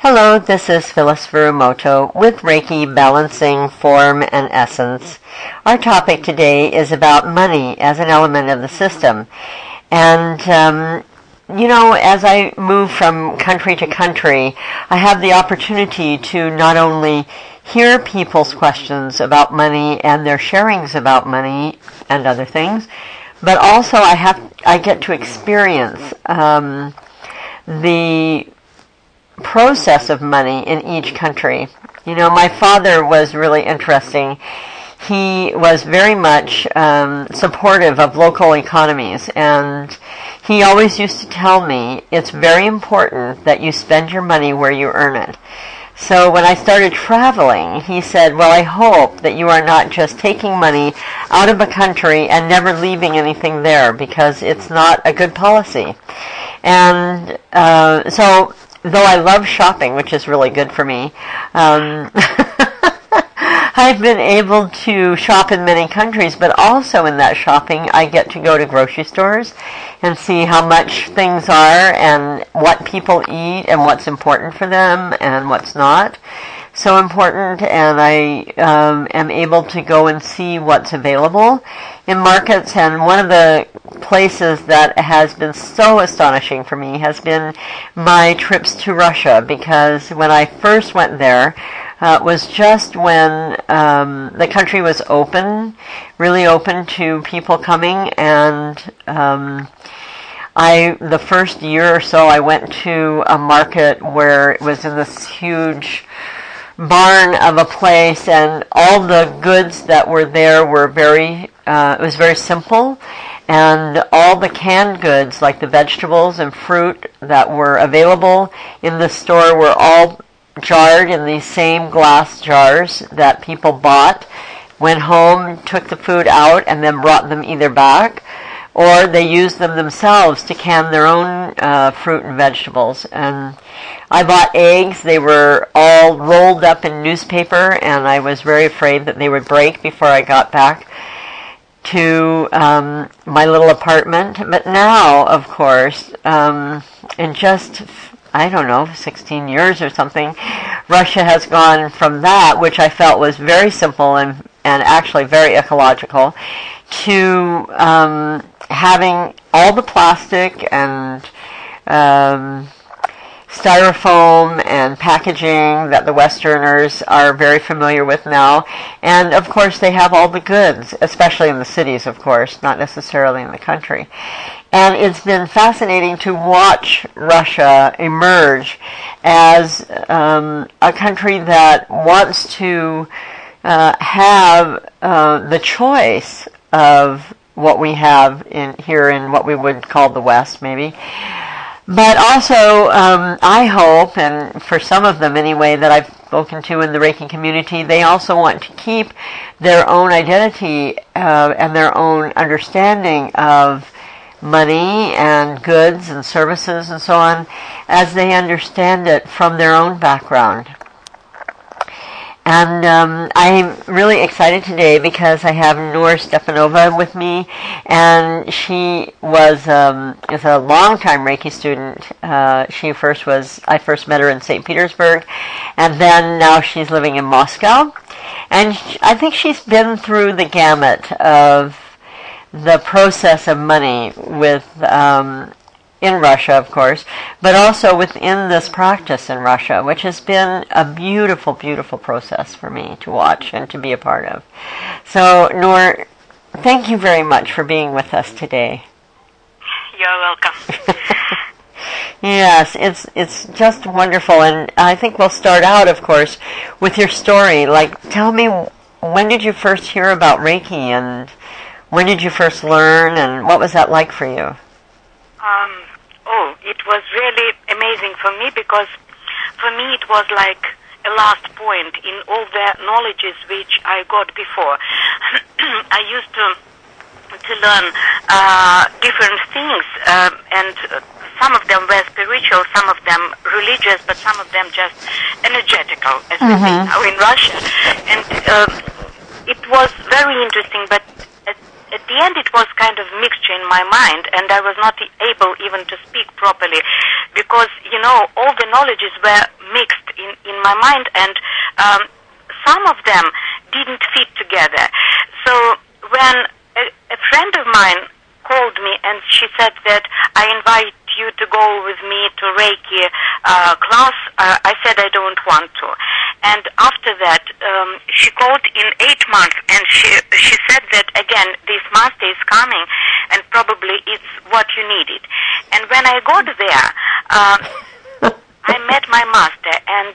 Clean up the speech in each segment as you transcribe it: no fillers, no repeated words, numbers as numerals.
Hello, this is Phyllis Furumoto with Reiki Balancing Form and Essence. Our topic today is about money as an element of the system. And, as I move from country to country, I have the opportunity to not only hear people's questions about money and their sharings about money and other things, but also I get to experience the process of money in each country. My father was really interesting. He was very much supportive of local economies, and he always used to tell me it's very important that you spend your money where you earn it. So when I started traveling, he said, well, I hope that you are not just taking money out of a country and never leaving anything there, because it's not a good policy. And so though I love shopping, which is really good for me, I've been able to shop in many countries, but also in that shopping, I get to go to grocery stores and see how much things are and what people eat and what's important for them and what's not so important, and I am able to go and see what's available in markets. And one of the places that has been so astonishing for me has been my trips to Russia, because when I first went there, it was just when the country was open, really open to people coming, and the first year or so I went to a market where it was in this huge barn of a place, and all the goods that were there were it was very simple, and all the canned goods, like the vegetables and fruit that were available in the store, were all jarred in these same glass jars that people bought, went home, took the food out, and then brought them either back, or they used them themselves to can their own fruit and vegetables. And I bought eggs. They were all rolled up in newspaper, and I was very afraid that they would break before I got back to my little apartment. But now, of course, in just, 16 years or something, Russia has gone from that, which I felt was very simple and actually very ecological, to having all the plastic and styrofoam and packaging that the Westerners are very familiar with now. And of course they have all the goods, especially in the cities, of course, not necessarily in the country. And it's been fascinating to watch Russia emerge as a country that wants to have the choice of what we have here in what we would call the West, maybe. But also, I hope, and for some of them anyway that I've spoken to in the Reiki community, they also want to keep their own identity and their own understanding of money and goods and services and so on as they understand it from their own background. And I'm really excited today because I have Noor Stepanova with me, and she is a longtime Reiki student. I first met her in St. Petersburg, and then now she's living in Moscow. And I think she's been through the gamut of the process of money with in Russia, of course, but also within this practice in Russia, which has been a beautiful, beautiful process for me to watch and to be a part of. So, Noor, thank you very much for being with us today. You're welcome. Yes, it's just wonderful, and I think we'll start out, of course, with your story. Like, tell me, when did you first hear about Reiki, and when did you first learn, and what was that like for you? It was really amazing for me, because for me it was like a last point in all the knowledges which I got before. I used to learn different things, and some of them were spiritual, some of them religious, but some of them just energetical, as we say now in Russia. And it was very interesting, but at the end it was kind of mixture in my mind, and I was not able even to speak properly, because, all the knowledges were mixed my mind, and some of them didn't fit together. So when a friend of mine called me and she said that I invite you to go with me to Reiki class, I said I don't want to. And after that, she called in 8 months, and she said that again, this master is coming, and probably it's what you needed. And when I got there, I met my master, and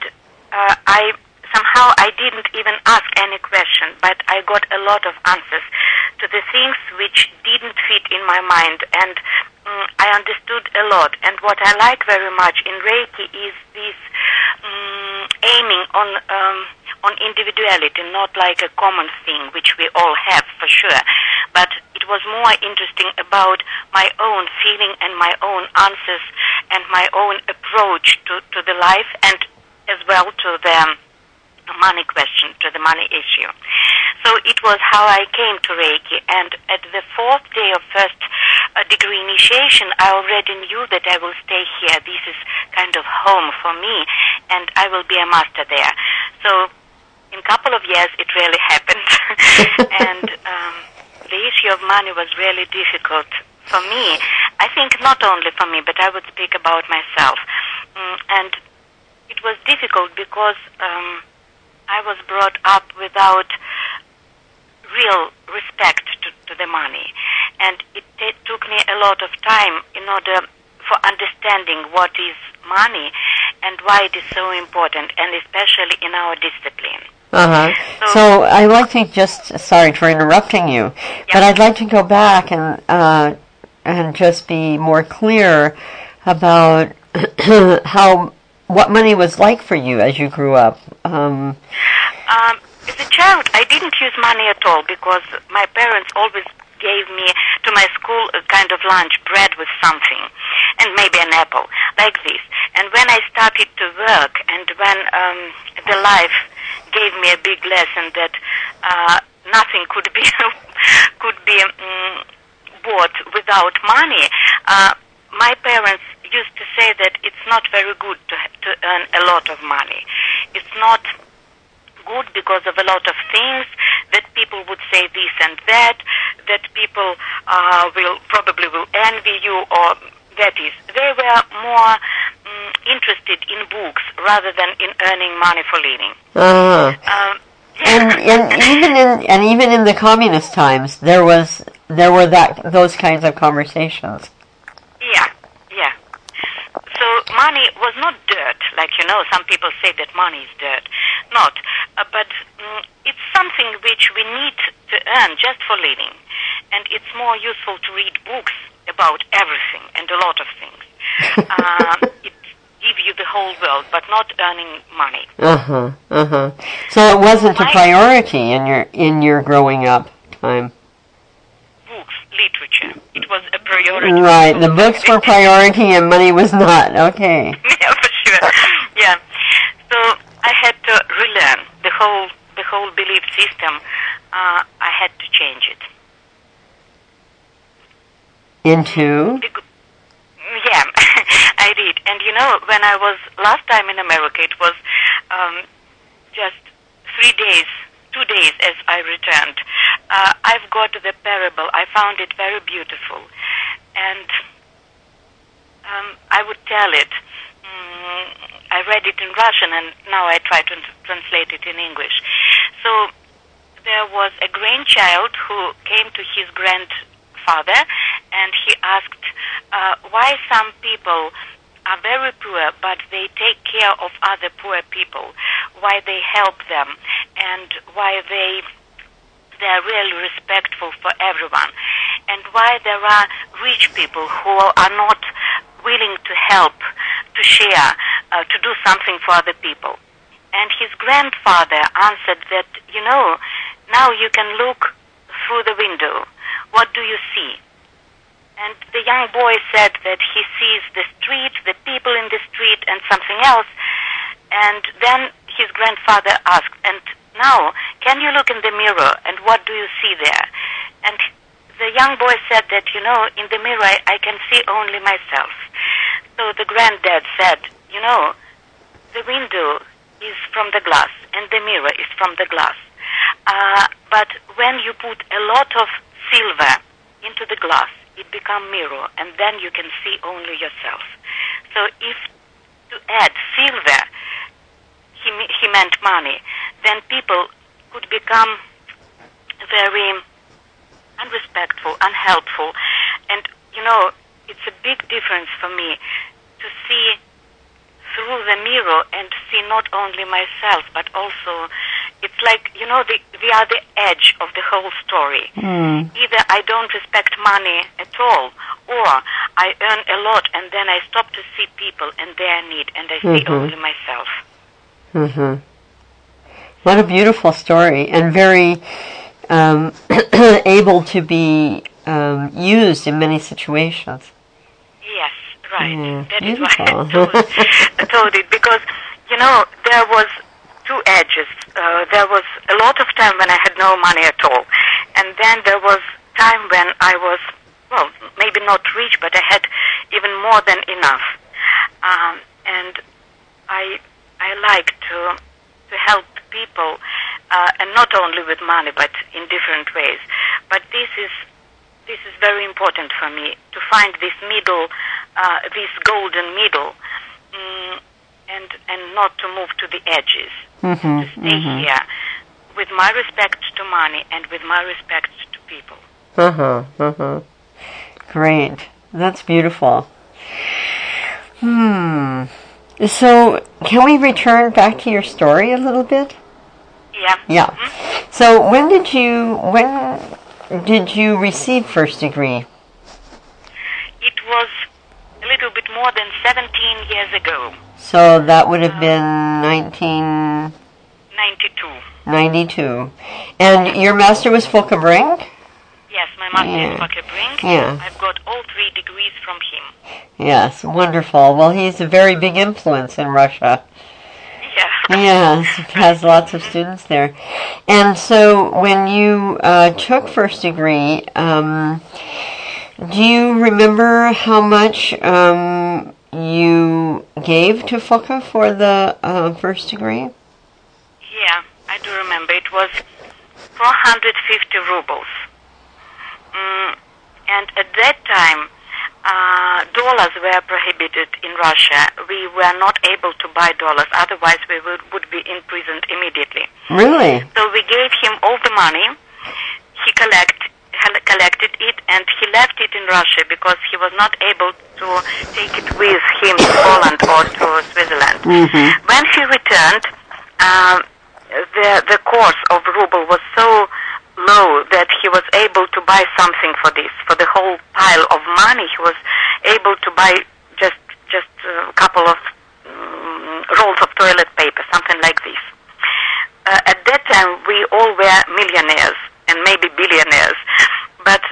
I didn't even ask any question, but I got a lot of answers to the things which didn't fit in my mind, and I understood a lot. And what I like very much in Reiki is this aiming on individuality, not like a common thing which we all have for sure, but it was more interesting about my own feeling and my own answers and my own approach to the life, and as well to the money question, to the money issue. So it was how I came to Reiki, and at the 4th day of first degree initiation, I already knew that I will stay here. This is kind of home for me, and I will be a master there. So in a couple of years, it really happened. And the issue of money was really difficult for me. I think not only for me, but I would speak about myself. And it was difficult because I was brought up without real respect to the money, and it took me a lot of time in order for understanding what is money and why it is so important, and especially in our discipline. So I'd like to just, sorry for interrupting you, but I'd like to go back and just be more clear about what money was like for you as you grew up. As a child, I didn't use money at all because my parents always gave me to my school a kind of lunch, bread with something, and maybe an apple, like this. And when I started to work, and when the life gave me a big lesson that nothing could be bought without money, my parents used to say that it's not very good to earn a lot of money. It's not good because of a lot of things, that people would say this and that people probably will envy you, or that is. They were more interested in books rather than in earning money for living. And even in the communist times, there were those kinds of conversations. Yeah. So money was not dirt, like some people say that money is dirt. Not, but it's something which we need to earn just for living, and it's more useful to read books about everything and a lot of things. It gives you the whole world, but not earning money. So it wasn't a priority in your growing up time. Books, literature. It was a priority. Right, the books were priority and money was not. Okay. Yeah, for sure. Yeah. So I had to relearn the whole belief system. I had to change it. Into? Yeah, I did. And when I was last time in America, it was just 3 days, 2 days as I returned. I've got the parable. I found it very beautiful. And I would tell it. I read it in Russian, and now I try to translate it in English. So there was a grandchild who came to his grandfather, and he asked why some people are very poor, but they take care of other poor people, why they help them, and why they're really respectful for everyone, and why there are rich people who are not willing to help, to share, to do something for other people. And his grandfather answered that, now you can look through the window. What do you see? And the young boy said that he sees the street, the people in the street, and something else. And then his grandfather asked, and now, can you look in the mirror, and what do you see there? And the young boy said that, in the mirror I can see only myself. So the granddad said, the window is from the glass, and the mirror is from the glass. But when you put a lot of silver into the glass, it becomes mirror, and then you can see only yourself. So if to add silver, he meant money, then people could become very unrespectful, unhelpful. And, you know, it's a big difference for me to see through the mirror and see not only myself, but also, it's like, you know, we are the edge of the whole story. Either I don't respect money at all, or I earn a lot and then I stop to see people and their need, and I see only myself. What a beautiful story, and very able to be used in many situations. Yes, right. That is beautiful. why I told it, because, you know, there was two edges. There was a lot of time when I had no money at all, and then there was time when I was, well, maybe not rich, but I had even more than enough. And I like to help people, and not only with money, but in different ways. But this is very important for me, to find this middle, this golden middle, and not to move to the edges, to stay here with my respect to money and with my respect to people. Great. That's beautiful. So, can we return back to your story a little bit? Yeah. Yeah. So, when did you receive first degree? It was a little bit more than 17 years ago. So that would have been 1992. 92. And your master was Folke Brink? Yes, my master is Folke Brink. Yeah. I've got all 3 degrees from him. Yes, wonderful. Well, he's a very big influence in Russia. Yeah. Yes, has lots of students there. And so when you took first degree, do you remember how much you gave to Folke for the first degree? Yeah, I do remember. It was 450 rubles. And at that time, dollars were prohibited in Russia. We were not able to buy dollars, otherwise we would be imprisoned immediately. Really? So we gave him all the money. He collected it, and he left it in Russia because he was not able to take it with him to Poland or to Switzerland. When he returned, the course of ruble was so low that he was able to buy something for this. For the whole pile of money, he was able to buy just a couple of rolls of toilet paper, something like this. At that time, we all were millionaires and maybe billionaires, but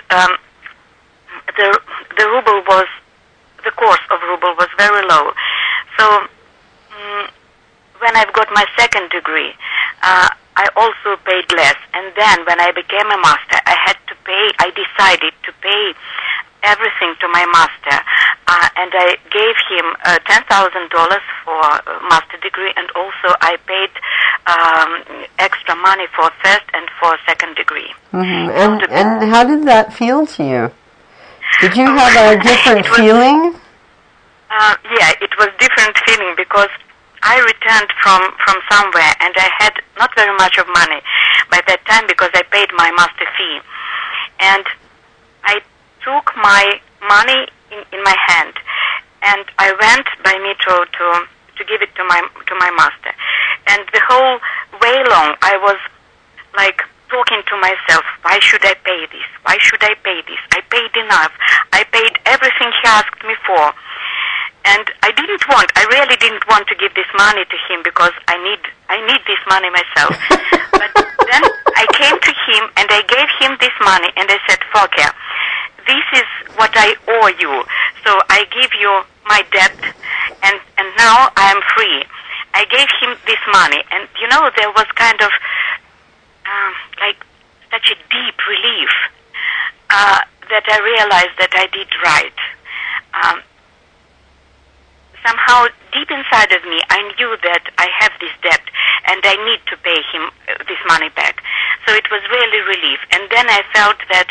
the ruble was, the course of ruble was very low. So when I've got my second degree, I also paid less. And then when I became a master, I decided to pay everything to my master. And I gave him $10,000 for master degree, and also I paid extra money for first and for second degree. And how did that feel to you? Did you have a different feeling? Yeah, it was different feeling because I returned from somewhere and I had not very much of money by that time because I paid my master fee. And I took my money in my hand and I went by metro to give it to my master. And the whole way long I was like talking to myself, why should I pay this? Why should I pay this? I paid enough. I paid everything he asked me for. And I really didn't want to give this money to him because I need this money myself. But then I came to him and I gave him this money and I said, Folke, this is what I owe you. So I give you my debt and now I am free. I gave him this money and you know there was kind of like such a deep relief that I realized that I did right. Somehow deep inside of me, I knew that I have this debt and I need to pay him this money back. So it was really relief. And then I felt that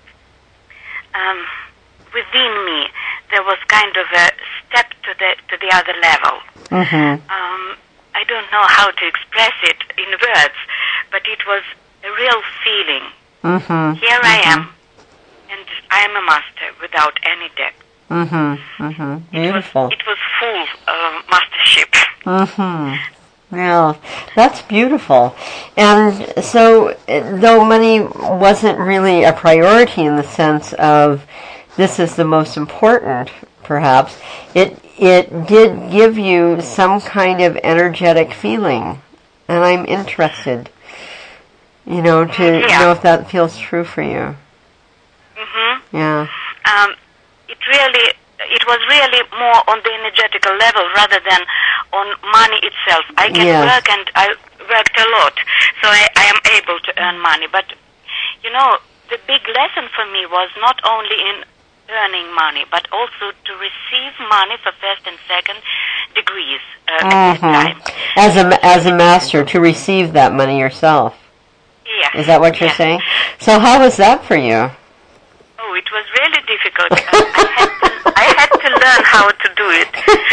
within me there was kind of a step to the other level. I don't know how to express it in words, but it was a real feeling. Here I am, and I am a master without any debt. Beautiful. It was full mastership. Yeah, that's beautiful. And so, though money wasn't really a priority in the sense of this is the most important, perhaps, it did give you some kind of energetic feeling. And I'm interested, to know if that feels true for you. Yeah. It was really more on the energetical level rather than on money itself. I can work, and I worked a lot, so I am able to earn money. But, the big lesson for me was not only in earning money, but also to receive money for first and second degrees at this time. As a master, to receive that money yourself. Yeah. Is that what you're saying? So how was that for you? Oh, it was really difficult. I had to learn how to do it.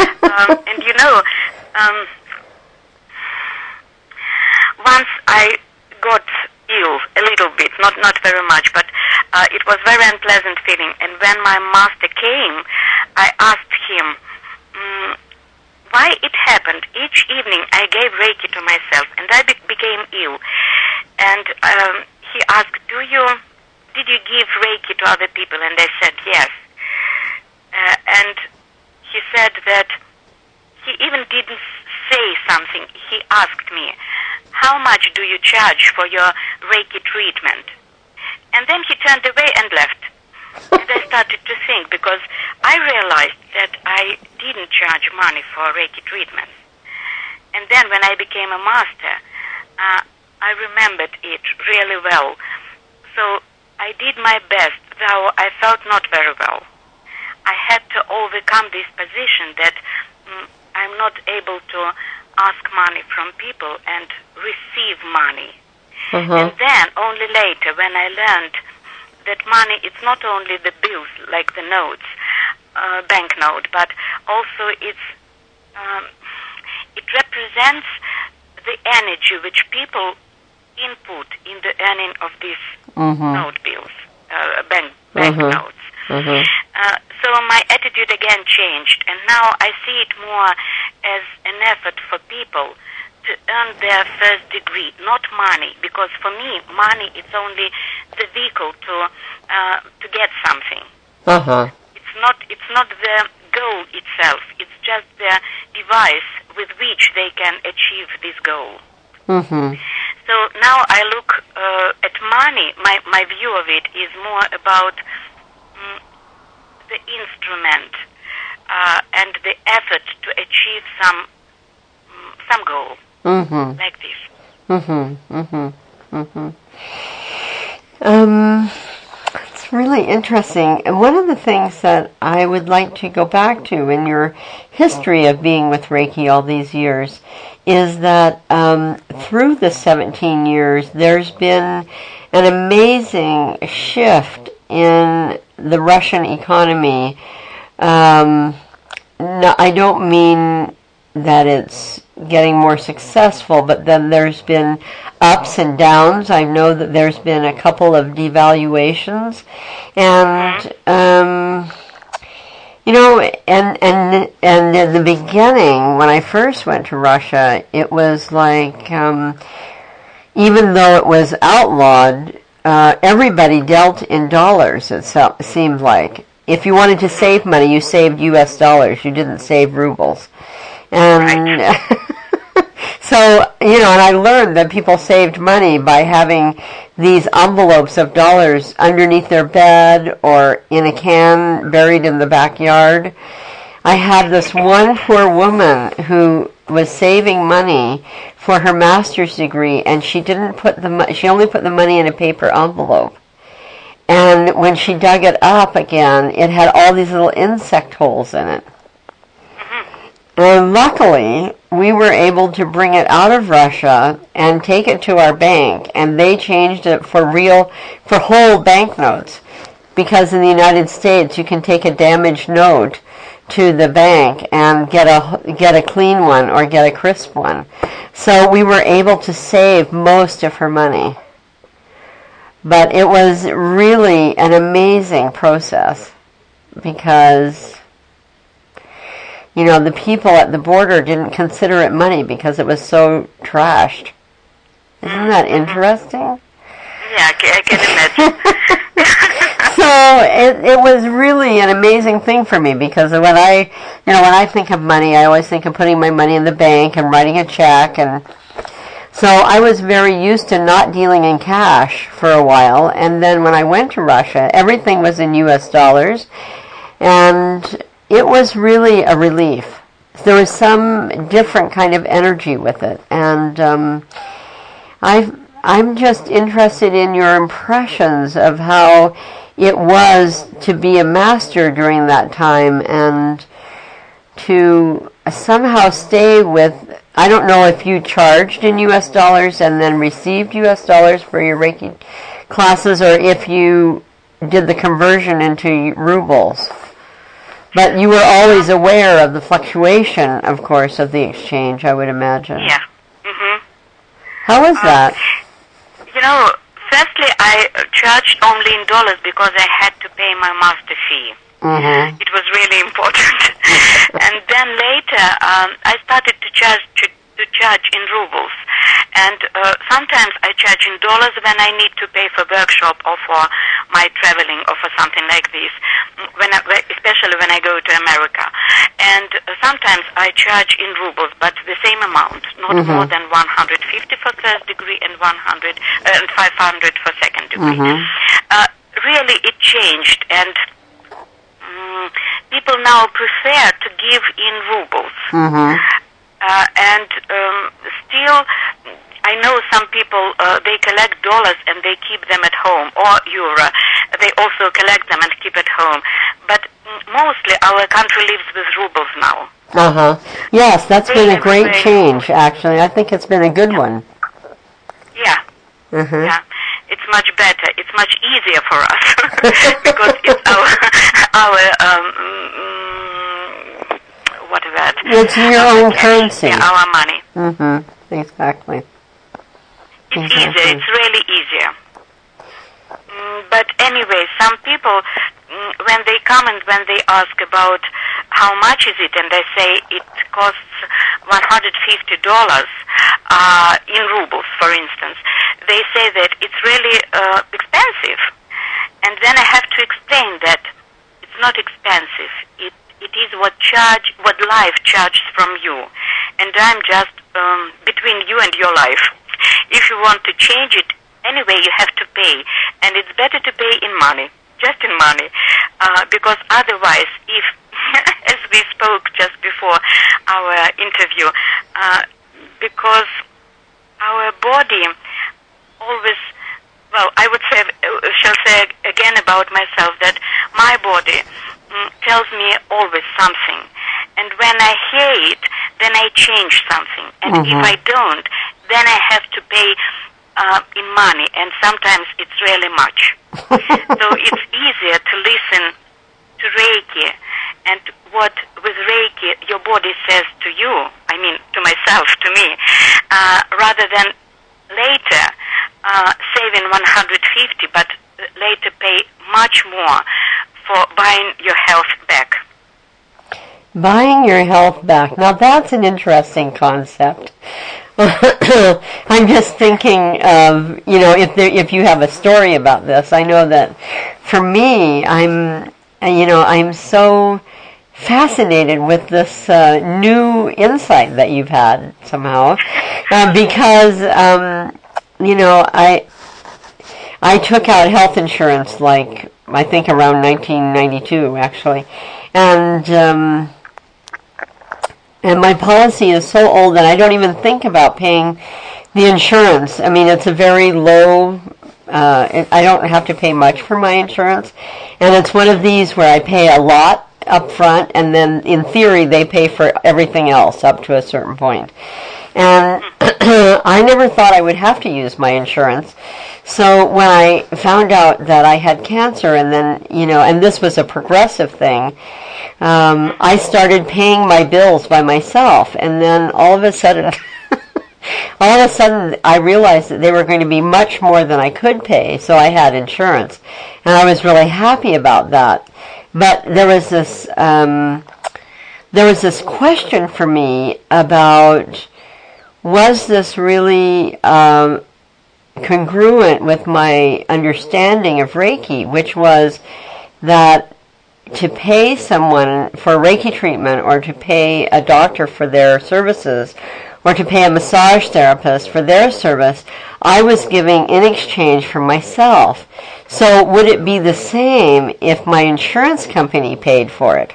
Once I got ill a little bit, not very much, but it was very unpleasant feeling. And when my master came, I asked him why it happened. Each evening I gave Reiki to myself, and I became ill. And he asked, did you give Reiki to other people? And I said yes. And he said that he even didn't say something. He asked me, how much do you charge for your Reiki treatment? And then he turned away and left. And I started to think, because I realized that I didn't charge money for Reiki treatments. And then when I became a master, I remembered it really well. So I did my best, though I felt not very well. I had to overcome this position that I'm not able to ask money from people and receive money. And then only later, when I learned that money, it's not only the bills, like the notes, banknote, but also it represents the energy which people input in the earning of these note bills, banknotes. So my attitude again changed, and now I see it more as an effort for people to earn their first degree, not money, because for me, money is only the vehicle to get something. It's not the goal itself. It's just the device with which they can achieve this goal. So now I look at money. My view of it is more about the instrument and the effort to achieve some goal, like this. It's really interesting. And one of the things that I would like to go back to in your history of being with Reiki all these years is that through the 17 years, there's been an amazing shift in the Russian economy. No, I don't mean that it's getting more successful, but then there's been ups and downs. I know that there's been a couple of devaluations, and and in the beginning, when I first went to Russia, it was like, even though it was outlawed, everybody dealt in dollars, it seemed like. If you wanted to save money, you saved U.S. dollars. You didn't save rubles. And so, and I learned that people saved money by having these envelopes of dollars underneath their bed or in a can buried in the backyard. I had this one poor woman who was saving money for her master's degree, and she didn't put she only put the money in a paper envelope. And when she dug it up again, it had all these little insect holes in it. And luckily, we were able to bring it out of Russia and take it to our bank, and they changed it for whole banknotes. Because in the United States, you can take a damaged note to the bank and get a clean one or get a crisp one. So we were able to save most of her money. But it was really an amazing process because, the people at the border didn't consider it money because it was so trashed. Isn't that interesting? Yeah, I can imagine. So it was really an amazing thing for me because when I think of money, I always think of putting my money in the bank and writing a check, and so I was very used to not dealing in cash for a while. And then when I went to Russia, everything was in U.S. dollars, and it was really a relief. There was some different kind of energy with it, and I'm just interested in your impressions of how it was to be a master during that time and to somehow stay with, I don't know if you charged in U.S. dollars and then received U.S. dollars for your Reiki classes or if you did the conversion into rubles. But you were always aware of the fluctuation, of course, of the exchange, I would imagine. Yeah. Mm-hmm. How was that? Firstly, I charged only in dollars because I had to pay my master fee. Mm-hmm. It was really important. And then later, I started to charge in rubles. And sometimes I charge in dollars when I need to pay for workshop or for my traveling or for something like this, especially when I go to America. And sometimes I charge in rubles, but the same amount, not more than 150 for first degree and 500 for second degree. Really, it changed, and people now prefer to give in rubles. And still, I know some people, they collect dollars and they keep them at home, or euro. They also collect them and keep at home. But mostly our country lives with rubles now. Yes, that's been a great change, actually. I think it's been a good one. Yeah. Yeah. It's much better. It's much easier for us because it's it's your own currency. Yeah, our money. Exactly. It's easier. It's really easier. But anyway, some people, when they come and when they ask about how much is it, and they say it costs $150 in rubles, for instance, they say that it's really expensive. And then I have to explain that it's not expensive. It is what life charges from you. And I'm just between you and your life. If you want to change it, anyway, you have to pay. And it's better to pay in money, just in money. Because otherwise, if, as we spoke just before our interview, because our body always, I would say, shall say again about myself that my body tells me always something. And when I hear it, then I change something. And if I don't, then I have to pay in money, and sometimes it's really much. So it's easier to listen to Reiki and what with Reiki your body says to you, I mean to myself, to me, rather than later saving 150, but later pay much more for buying your health back. Buying your health back. Now that's an interesting concept. I'm just thinking of, if you have a story about this. I know that for me, I'm so fascinated with this new insight that you've had somehow, because I took out health insurance I think around 1992 actually, and my policy is so old that I don't even think about paying the insurance. I mean, it's a very low, I don't have to pay much for my insurance. And it's one of these where I pay a lot up front, and then in theory they pay for everything else up to a certain point. And I never thought I would have to use my insurance. So when I found out that I had cancer, and then, and this was a progressive thing, I started paying my bills by myself. And then all of a sudden I realized that they were going to be much more than I could pay. So I had insurance. And I was really happy about that. But there was this question for me about, was this really congruent with my understanding of Reiki, which was that to pay someone for Reiki treatment, or to pay a doctor for their services, or to pay a massage therapist for their service, I was giving in exchange for myself. So would it be the same if my insurance company paid for it?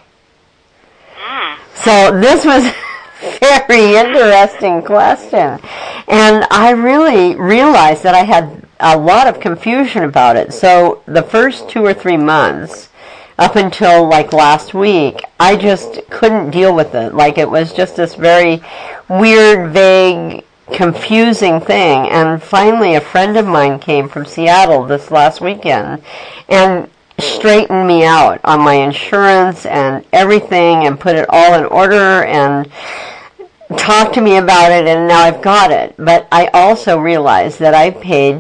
So this was very interesting question. And I really realized that I had a lot of confusion about it. So the first 2 or 3 months, up until like last week, I just couldn't deal with it. Like, it was just this very weird, vague, confusing thing. And finally a friend of mine came from Seattle this last weekend and straightened me out on my insurance and everything, and put it all in order, and talked to me about it, and now I've got it. But I also realized that I paid,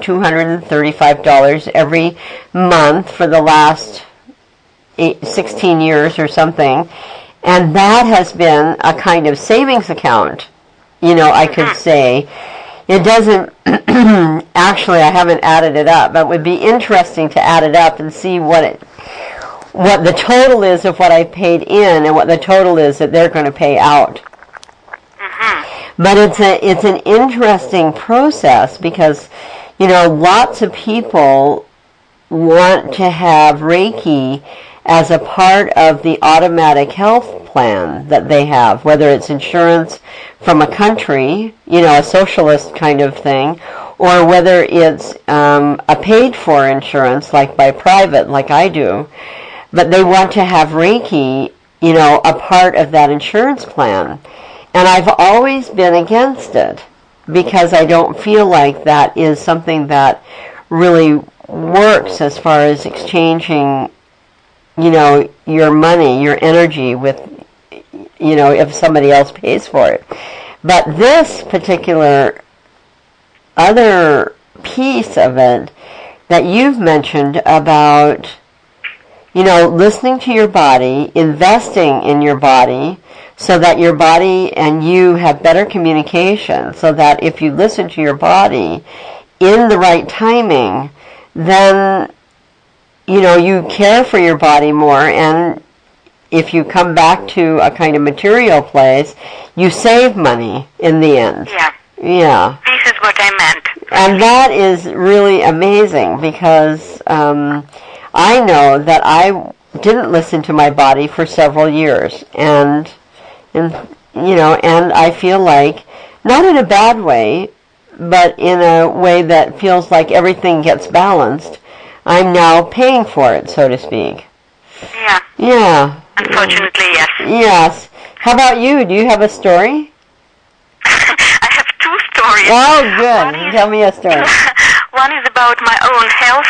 $235 every month for the last 16 years or something, and that has been a kind of savings account, I could say. It doesn't, actually, I haven't added it up, but it would be interesting to add it up and see what the total is of what I paid in and what the total is that they're going to pay out. But it's an interesting process because, lots of people want to have Reiki as a part of the automatic health plan that they have, whether it's insurance from a country, a socialist kind of thing, or whether it's a paid-for insurance, like by private, like I do. But they want to have Reiki, a part of that insurance plan. And I've always been against it because I don't feel like that is something that really works as far as exchanging, your money, your energy with, if somebody else pays for it. But this particular other piece of it that you've mentioned about, listening to your body, investing in your body, so that your body and you have better communication, so that if you listen to your body in the right timing, then, you care for your body more, and if you come back to a kind of material place, you save money in the end. Yeah. Yeah. This is what I meant. And that is really amazing because I know that I didn't listen to my body for several years, and I feel like, not in a bad way, but in a way that feels like everything gets balanced, I'm now paying for it, so to speak. Yeah. Yeah. Unfortunately, yes. Yes. How about you? Do you have a story? I have 2 stories. Oh, good. Tell me a story. One is about my own health.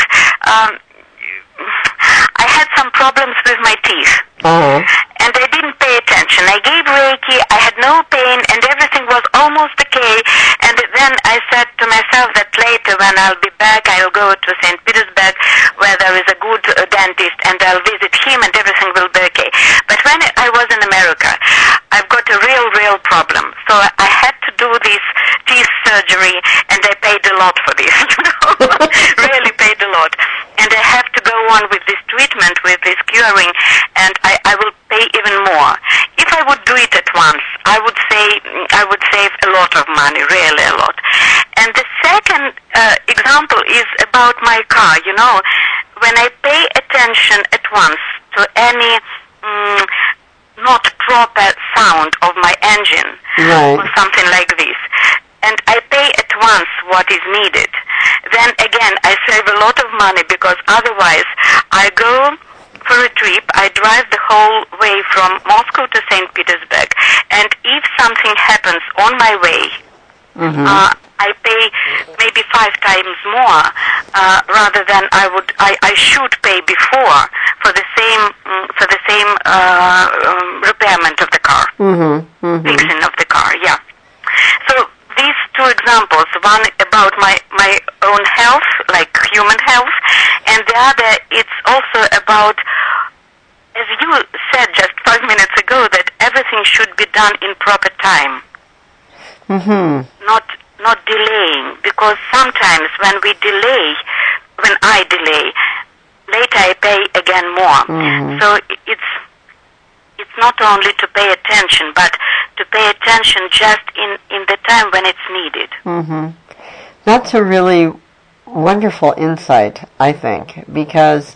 I had some problems with my teeth. Uh-huh. And I didn't pay attention. I gave Reiki, I had no pain, and everything was almost okay. And then I said to myself that later when I'll be back, I'll go to St. Petersburg where there is a good dentist, and I'll visit him and everything will be okay. But when I was in America, I've got a real problem. So I had to do this teeth surgery, and I paid a lot for this, really paid a lot. And I have to go on with this treatment, with this curing, and I will pay even more. If I would do it at once, I would save a lot of money, really a lot. And the second example is about my car. When I pay attention at once to any not proper sound of my engine, right, or something like this, and I pay at once what is needed, then again I save a lot of money, because otherwise I go for a trip. I drive the whole way from Moscow to St. Petersburg, and if something happens on my way, I pay maybe 5 times more rather than I should pay before for the same repairment of the car, fixing of the car. Yeah. So these 2 examples, one about my own health, like human health, and the other, it's also about, as you said just 5 minutes ago, that everything should be done in proper time. Not delaying, because sometimes when I delay, later I pay again more. So it's not only to pay attention, but to pay attention just in the time when it's needed. That's a really wonderful insight, I think, because,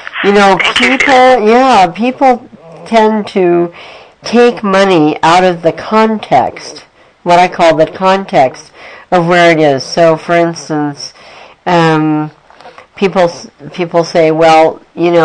people tend to take money out of the context, what I call the context of where it is. So, for instance, people say, well,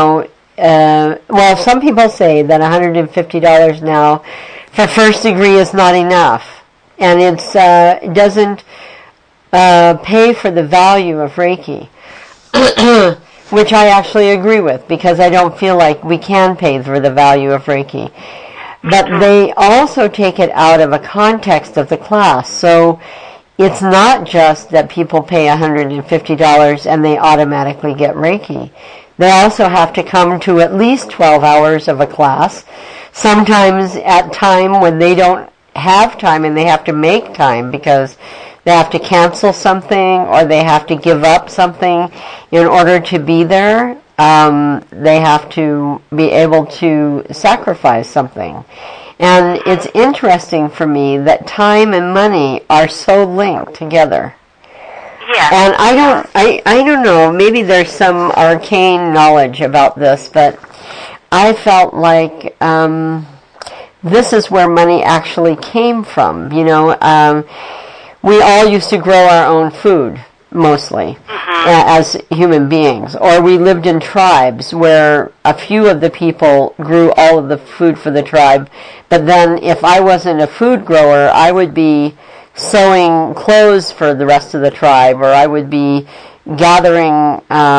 some people say that $150 now for first degree is not enough, and it doesn't pay for the value of Reiki, which I actually agree with, because I don't feel like we can pay for the value of Reiki. But they also take it out of a context of the class. So it's not just that people pay $150 and they automatically get Reiki. They also have to come to at least 12 hours of a class, sometimes at time when they don't have time and they have to make time because they have to cancel something or they have to give up something in order to be there. They have to be able to sacrifice something. And it's interesting for me that time and money are so linked together. Yeah. And I don't know, maybe there's some arcane knowledge about this, but I felt like this is where money actually came from. We all used to grow our own food, mostly, as human beings. Or we lived in tribes where a few of the people grew all of the food for the tribe. But then if I wasn't a food grower, I would be sewing clothes for the rest of the tribe, or I would be gathering,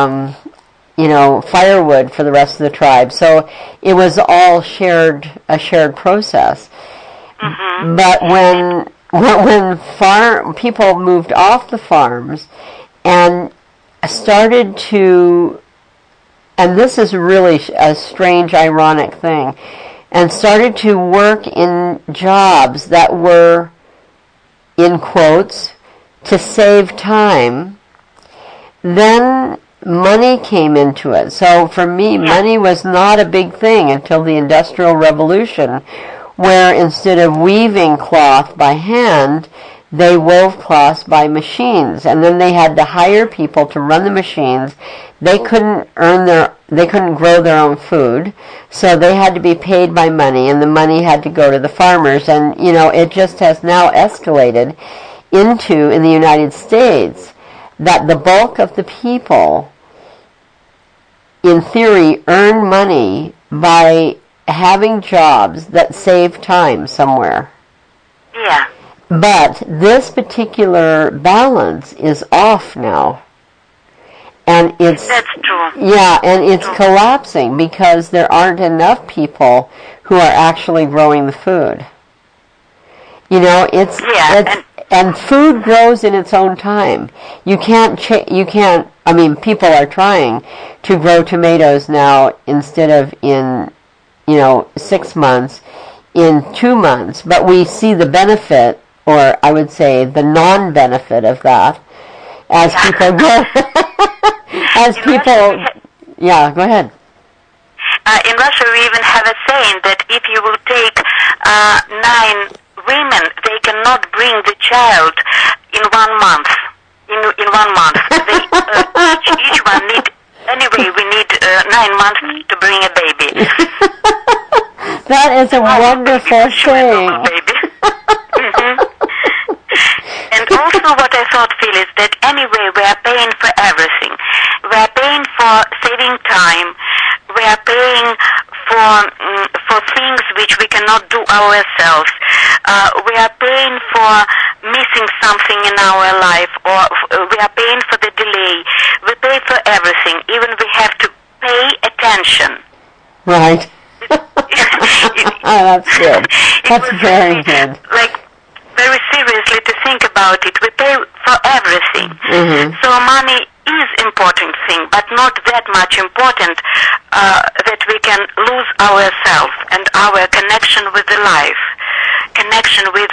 firewood for the rest of the tribe. So it was all a shared process. But when people moved off the farms and started to, and this is really a strange, ironic thing, and started to work in jobs that were, in quotes, to save time, then money came into it. So for me, money was not a big thing until the Industrial Revolution, where instead of weaving cloth by hand, they wove cloth by machines, and then they had to hire people to run the machines. They couldn't grow their own food, so they had to be paid by money, and the money had to go to the farmers. And it just has now escalated into, in the United States, that the bulk of the people, in theory, earn money by having jobs that save time somewhere. Yeah. But this particular balance is off now. And it's... That's true. Yeah, and it's collapsing because there aren't enough people who are actually growing the food. And food grows in its own time. You can't, people are trying to grow tomatoes now instead of in 6 months, in 2 months, but we see the benefit, or I would say the non-benefit of that, as people go, yeah, go ahead. In Russia, we even have a saying that if you will take 9 women, they cannot bring the child in 1 month. In 1 month, each one need. Anyway, we need 9 months to bring a baby. That is a wonderful thing. And also what I thought, Phil, is that anyway we are paying for everything. We are paying for saving time. We are paying for things which we cannot do ourselves. We are paying for missing something in our life, or we are paying for the delay. We pay for everything. Even we have to pay attention. Right. That's good. That's very good. Like, very seriously to think about it. We pay for everything. So money is important thing, but not that much important that we can lose ourselves and our connection with the life, connection with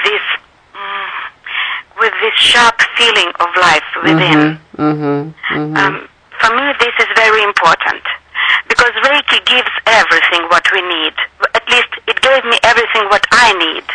this sharp feeling of life within. For me, this is very important, because Reiki gives everything what we need. At least it gave me everything what I need.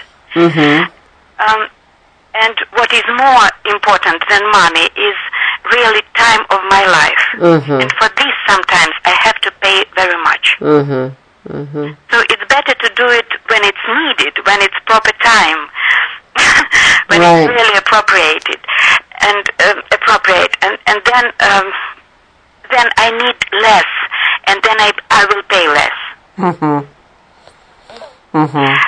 And what is more important than money is really time of my life. And for this, sometimes I have to pay very much. So it's better to do it when it's needed, when it's proper time, when it's really appropriated and appropriate. And then I need less, and then I will pay less.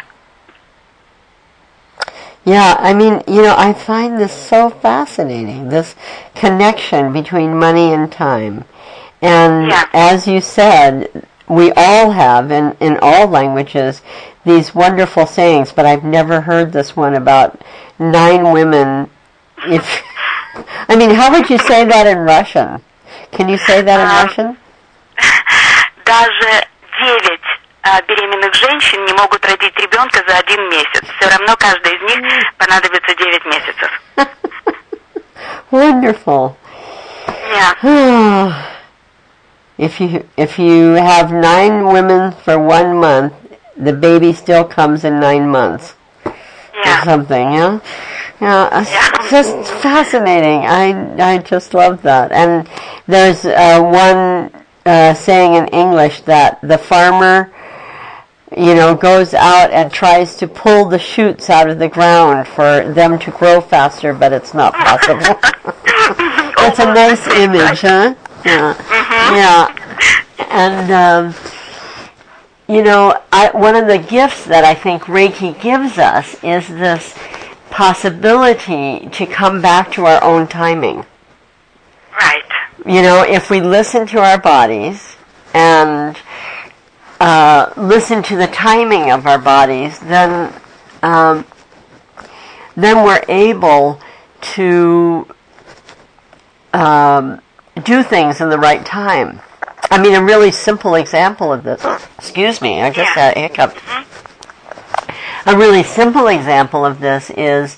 Yeah, I mean, I find this so fascinating, this connection between money and time. And as you said, we all have, in all languages, these wonderful sayings, but I've never heard this one about 9 women. How would you say that in Russian? Can you say that in Russian? Даже 9 беременных женщин не могут родить ребенка за 1 месяц. Все равно каждой из них понадобится 9 месяцев. Wonderful. Yeah. If you have 9 women for 1 month, the baby still comes in 9 months. Or something, yeah? Yeah, it's just fascinating. I just love that. And there's one saying in English that the farmer goes out and tries to pull the shoots out of the ground for them to grow faster, but it's not possible. It's a nice image, huh? Yeah. And, one of the gifts that I think Reiki gives us is this possibility to come back to our own timing. Right. If we listen to our bodies and listen to the timing of our bodies, then we're able to do things in the right time. I mean, a really simple example of this. Excuse me, I just had a hiccup. A really simple example of this is,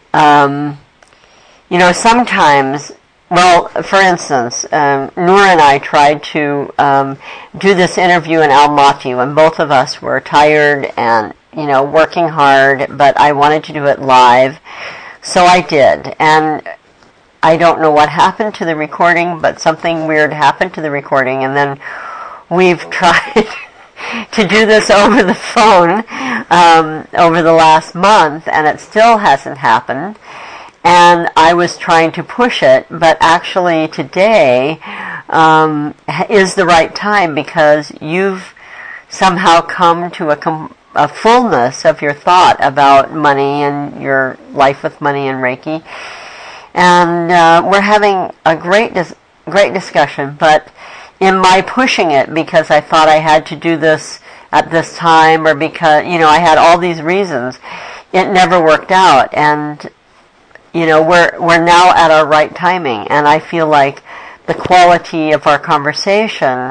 sometimes. Well, for instance, Noor and I tried to do this interview in Almaty when both of us were tired and, working hard, but I wanted to do it live, so I did. And I don't know what happened to the recording, but something weird happened to the recording, and then we've tried to do this over the phone over the last month, and it still hasn't happened. And I was trying to push it, but actually today is the right time, because you've somehow come to a fullness of your thought about money and your life with money and Reiki. And we're having a great discussion, but in my pushing it because I thought I had to do this at this time, or because, I had all these reasons, it never worked out. And we're now at our right timing, and I feel like the quality of our conversation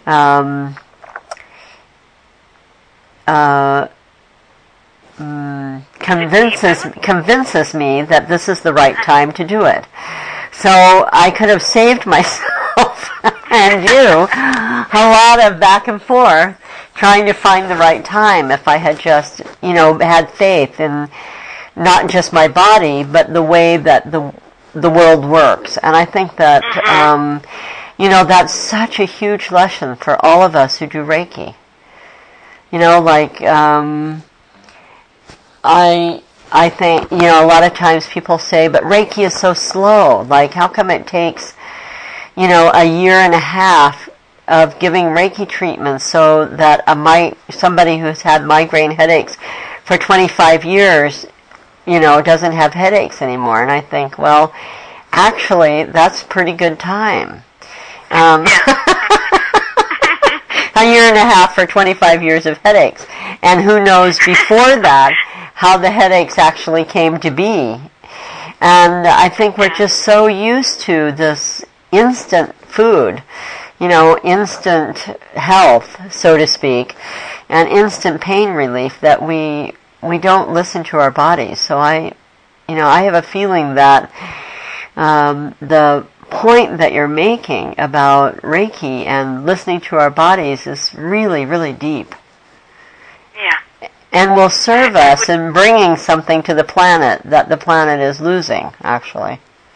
convinces me that this is the right time to do it. So I could have saved myself and you a lot of back and forth trying to find the right time if I had just, had faith in not just my body, but the way that the world works. And I think that, that's such a huge lesson for all of us who do Reiki. I think, a lot of times people say, but Reiki is so slow. Like, how come it takes, a year and a half of giving Reiki treatments so that somebody who's had migraine headaches for 25 years, doesn't have headaches anymore. And I think, well, actually, that's pretty good time. A year and a half for 25 years of headaches. And who knows before that how the headaches actually came to be. And I think we're just so used to this instant food, instant health, so to speak, and instant pain relief that we don't listen to our bodies. So I have a feeling that the point that you're making about Reiki and listening to our bodies is really, really deep. Yeah. And will serve us in bringing something to the planet that the planet is losing, actually.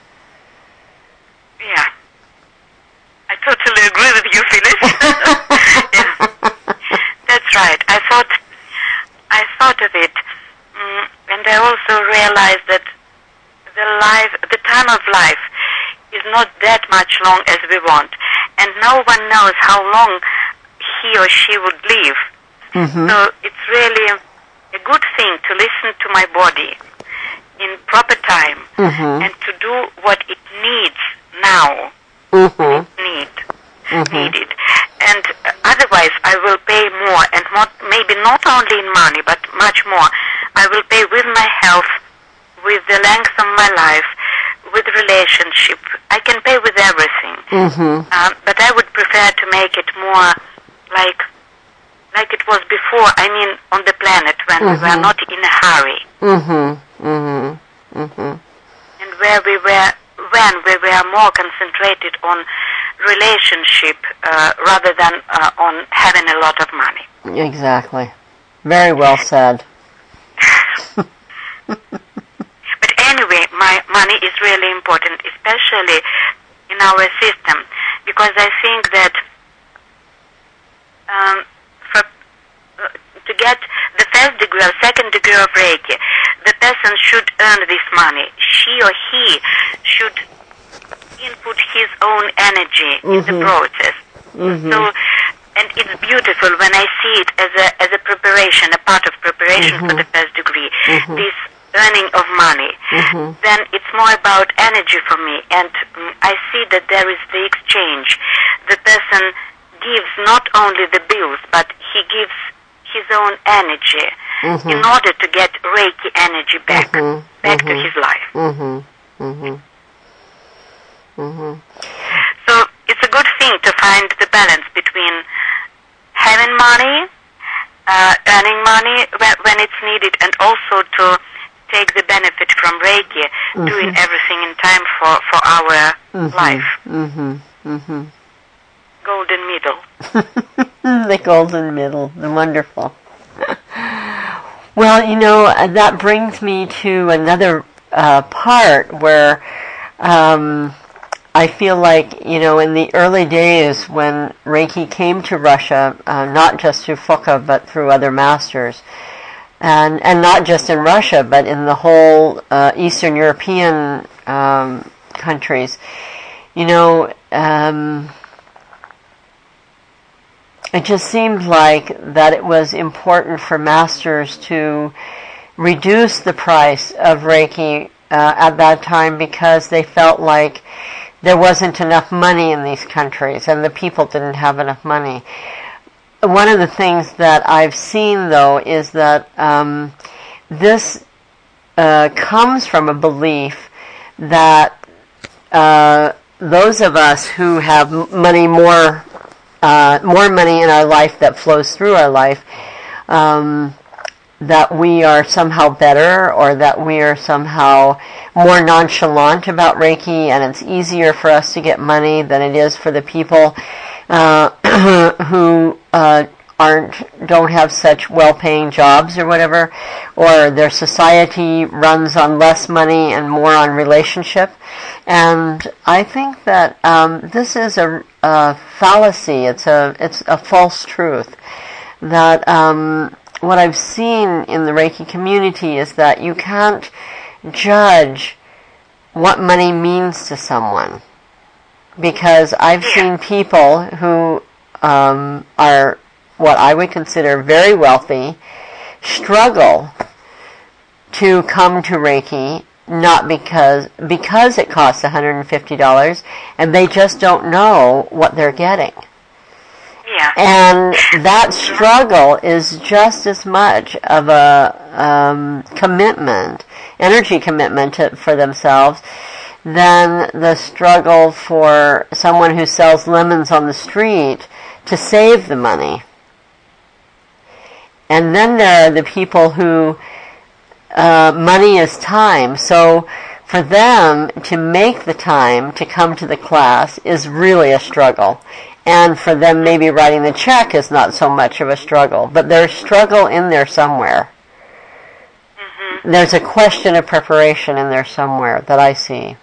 Yeah. I totally agree with you, Phyllis. Yeah. That's right. I thought of it, and I also realized that the time of life is not that much long as we want, and no one knows how long he or she would live. Mm-hmm. So it's really a good thing to listen to my body in proper time, mm-hmm. and to do what it needs now. Mm-hmm. Needed. And otherwise I will pay more, and more, maybe not only in money, but much more. I will pay with my health, with the length of my life, with relationship. I can pay with everything. Mm-hmm. But I would prefer to make it more like it was before, on the planet, when mm-hmm. we were not in a hurry. Mm-hmm. Mm-hmm. Mm-hmm. And when we were more concentrated on relationship rather than on having a lot of money. Exactly. Very well said. But anyway, my money is really important, especially in our system, because I think that to get the first degree or second degree of Reiki, the person should earn this money. She or he should input his own energy mm-hmm. in the process. Mm-hmm. So, and it's beautiful when I see it as a preparation, a part of preparation mm-hmm. for the first degree. Mm-hmm. This earning of money. Mm-hmm. Then it's more about energy for me, and I see that there is the exchange. The person gives not only the bills, but he gives his own energy mm-hmm. in order to get Reiki energy back mm-hmm. back mm-hmm. to his life. Mm-hmm. Mm-hmm. Mm-hmm. So it's a good thing to find the balance between having money, earning money when it's needed, and also to take the benefit from Reiki, mm-hmm. doing everything in time for our mm-hmm. life. Mm-hmm. Mm-hmm. Golden middle. The golden middle. Wonderful. Well, that brings me to another part where I feel like, in the early days when Reiki came to Russia, not just through Fokka, but through other masters, and not just in Russia, but in the whole Eastern European countries, it just seemed like that it was important for masters to reduce the price of Reiki at that time, because they felt like there wasn't enough money in these countries and the people didn't have enough money. One of the things that I've seen, though, is that this comes from a belief that those of us who have money, more money in our life that flows through our life, that we are somehow better, or that we are somehow more nonchalant about Reiki, and it's easier for us to get money than it is for the people who don't have such well-paying jobs or whatever, or their society runs on less money and more on relationship. And I think that this is a fallacy. It's a false truth. That what I've seen in the Reiki community is that you can't judge what money means to someone, because I've seen people who are what I would consider very wealthy struggle to come to Reiki, not because it costs $150 and they just don't know what they're getting. Yeah. And that struggle is just as much of a energy commitment for themselves than the struggle for someone who sells lemons on the street to save the money. And then there are the people who money is time, so for them to make the time to come to the class is really a struggle. And for them maybe writing the check is not so much of a struggle, but there's struggle in there somewhere. Mm-hmm. There's a question of preparation in there somewhere that I see.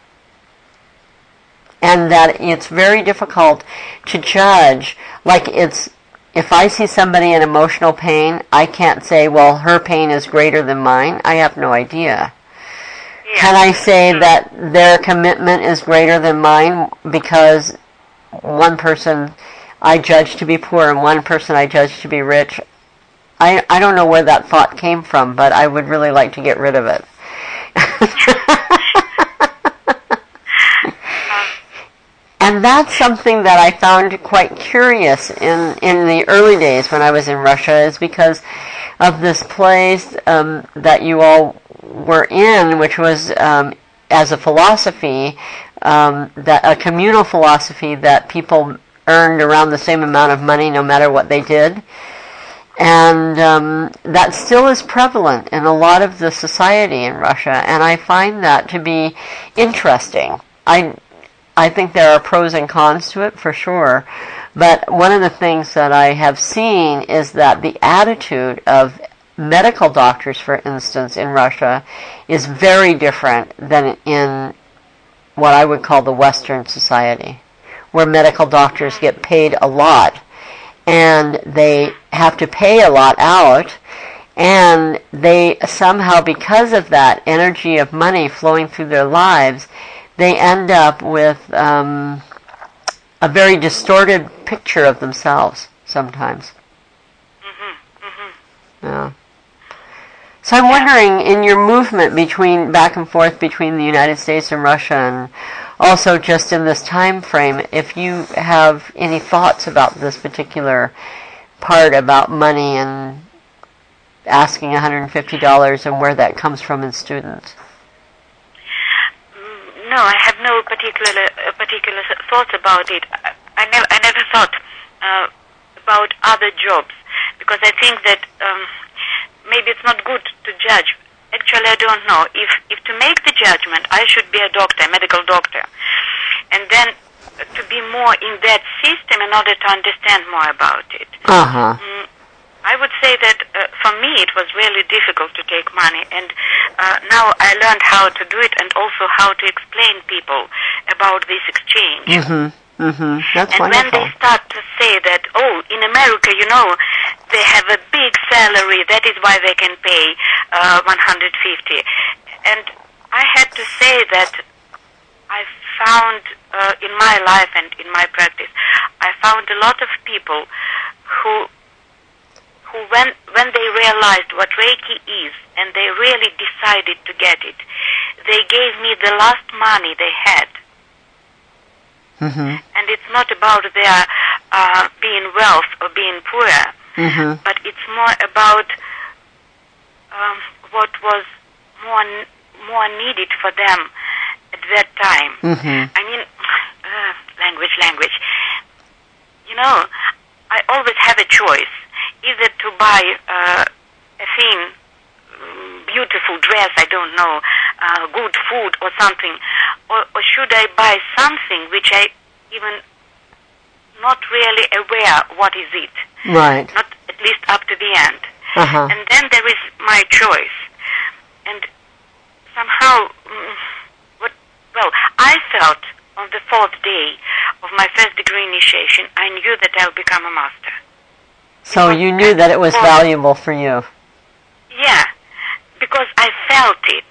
And that it's very difficult to judge, like if I see somebody in emotional pain, I can't say, well, her pain is greater than mine. I have no idea. Yeah. Can I say that their commitment is greater than mine because one person I judge to be poor and one person I judge to be rich? I don't know where that thought came from, but I would really like to get rid of it. And that's something that I found quite curious in the early days when I was in Russia, is because of this place that you all were in, which was as a philosophy, that a communal philosophy that people earned around the same amount of money no matter what they did. And that still is prevalent in a lot of the society in Russia, and I find that to be interesting. I think there are pros and cons to it, for sure. But one of the things that I have seen is that the attitude of medical doctors, for instance, in Russia is very different than in what I would call the Western society, where medical doctors get paid a lot, and they have to pay a lot out, and they somehow, because of that energy of money flowing through their lives, they end up with a very distorted picture of themselves sometimes. Mm-hmm. Mm-hmm. Yeah. So I'm wondering, in your movement back and forth between the United States and Russia, and also just in this time frame, if you have any thoughts about this particular part about money and asking $150 and where that comes from in students. No, I have no particular thoughts about it. I never thought about other jobs, because I think that maybe it's not good to judge. Actually, I don't know. If to make the judgment, I should be a doctor, a medical doctor, and then to be more in that system in order to understand more about it. Uh-huh. I would say that for me it was really difficult to take money, and now I learned how to do it and also how to explain people about this exchange. Mm-hmm. Mm-hmm. That's and wonderful. When they start to say that, oh, in America, they have a big salary, that is why they can pay $150. And I had to say that I found in my life and in my practice, I found a lot of people who when they realized what Reiki is and they really decided to get it, they gave me the last money they had. Mm-hmm. And it's not about their being wealth or being poor, mm-hmm. but it's more about what was more needed for them at that time. Mm-hmm. I mean, language. I always have a choice, either to buy a thin, beautiful dress, I don't know, good food or something, or should I buy something which I even not really aware what is it. Right. Not at least up to the end. Uh-huh. And then there is my choice. And somehow, I felt on the 4th day of my first degree initiation, I knew that I would become a master. So you knew that it was valuable for you. Yeah, because I felt it.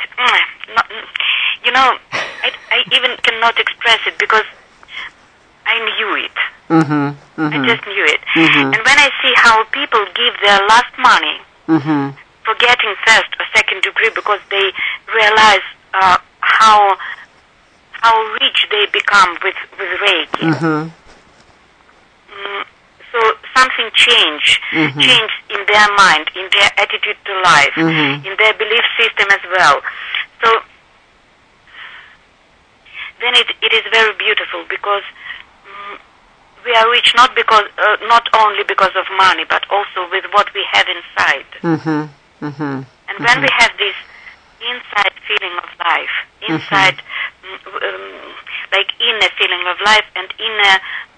I even cannot express it because I knew it. I just knew it. And when I see how people give their last money for getting first or second degree because they realize how rich they become with Reiki. So something changed in their mind, in their attitude to life, in their belief system as well. So then it is very beautiful because we are rich not only because of money, but also with what we have inside. And when we have this inside feeling of life, inside like inner feeling of life and inner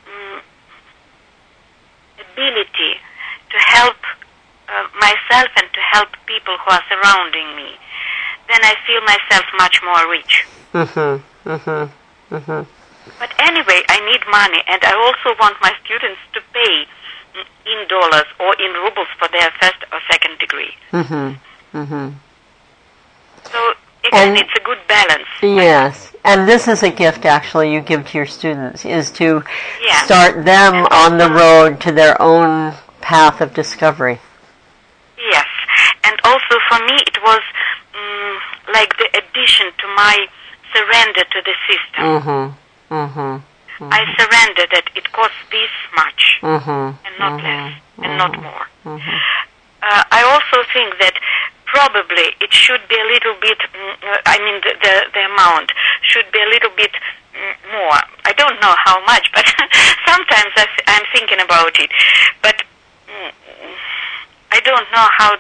ability to help myself and to help people who are surrounding me, then I feel myself much more rich. But anyway, I need money, and I also want my students to pay in dollars or in rubles for their first or second degree. So again, it's a good balance. Yes, and this is a gift actually you give to your students, is to start them on the road to their own path of discovery. Yes, and also for me it was like the addition to my surrender to the system. I surrender that it costs this much and not less and not more. I also think that probably it should be a little bit, the amount should be a little bit more. I don't know how much, but sometimes I'm thinking about it. But I don't know how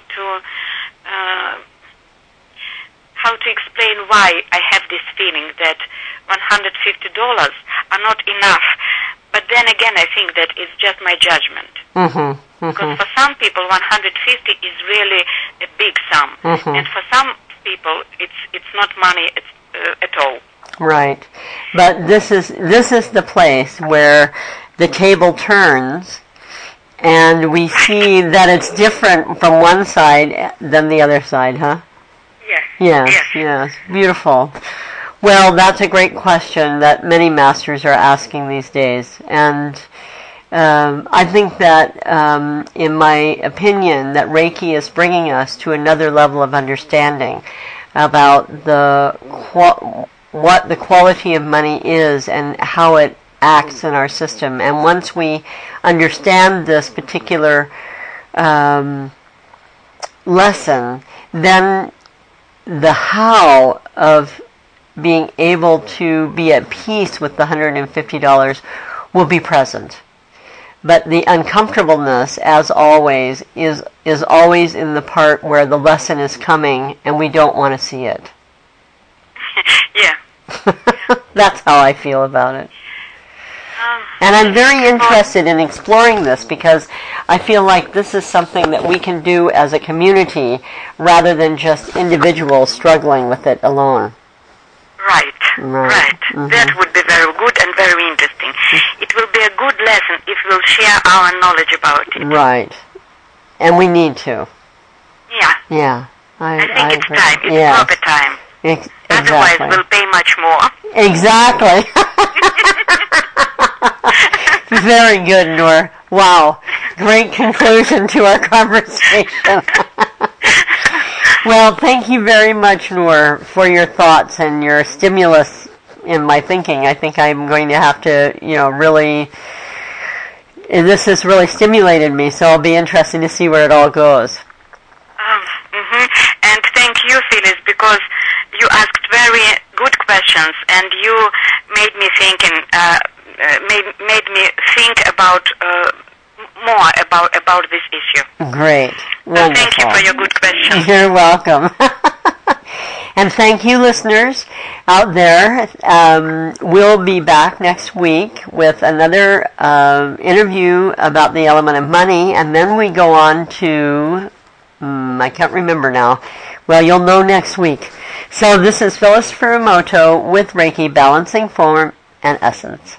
to explain why I have this feeling that $150 are not enough. But then again, I think that it's just my judgment. Because for some people, 150 is really a big sum, and for some people, it's not money at all. Right, but this is the place where the table turns, and we see that it's different from one side than the other side, huh? Yes. Beautiful. Well, that's a great question that many masters are asking these days, and I think that, in my opinion, that Reiki is bringing us to another level of understanding about what the quality of money is and how it acts in our system. And once we understand this particular lesson, then the how of being able to be at peace with the $150 will be present. But the uncomfortableness, as always, is always in the part where the lesson is coming and we don't want to see it. That's how I feel about it. And I'm very interested in exploring this because I feel like this is something that we can do as a community rather than just individuals struggling with it alone. Right. That would be very good and very interesting. It will be a good lesson if we'll share our knowledge about it. Right. And we need to. Yeah. I think it's time. It's proper time. Exactly. Otherwise, we'll pay much more. Exactly. Very good, Noor. Wow. Great conclusion to our conversation. Well, thank you very much, Noor, for your thoughts and your stimulus in my thinking. I think I'm going to have to, really, this has really stimulated me, so I'll be interested to see where it all goes. And thank you, Phyllis, because you asked very good questions, and you made me think about more about this issue. Great. Wonderful. Thank you for your good questions. You're welcome. And thank you, listeners out there. We'll be back next week with another interview about the element of money, and then we go on to, I can't remember now. Well, you'll know next week. So this is Phyllis Furumoto with Reiki Balancing Form and Essence.